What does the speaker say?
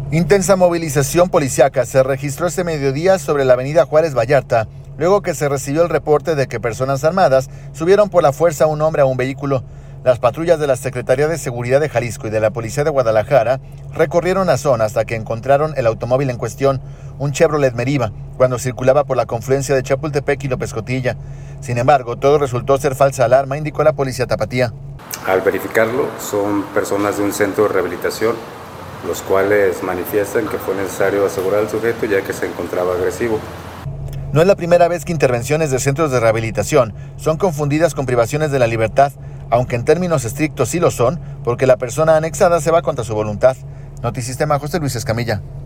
Intensa movilización policíaca se registró este mediodía sobre la avenida Juárez Vallarta, luego que se recibió el reporte de que personas armadas subieron por la fuerza a un hombre a un vehículo. Las patrullas de la Secretaría de Seguridad de Jalisco y de la Policía de Guadalajara recorrieron la zona hasta que encontraron el automóvil en cuestión, un Chevrolet Meriva, cuando circulaba por la confluencia de Chapultepec y López Cotilla. Sin embargo, todo resultó ser falsa alarma, indicó la policía tapatía. Al verificarlo, son personas de un centro de rehabilitación, los cuales manifiestan que fue necesario asegurar al sujeto ya que se encontraba agresivo. No es la primera vez que intervenciones de centros de rehabilitación son confundidas con privaciones de la libertad, aunque en términos estrictos sí lo son, porque la persona anexada se va contra su voluntad. Notisistema, José Luis Escamilla.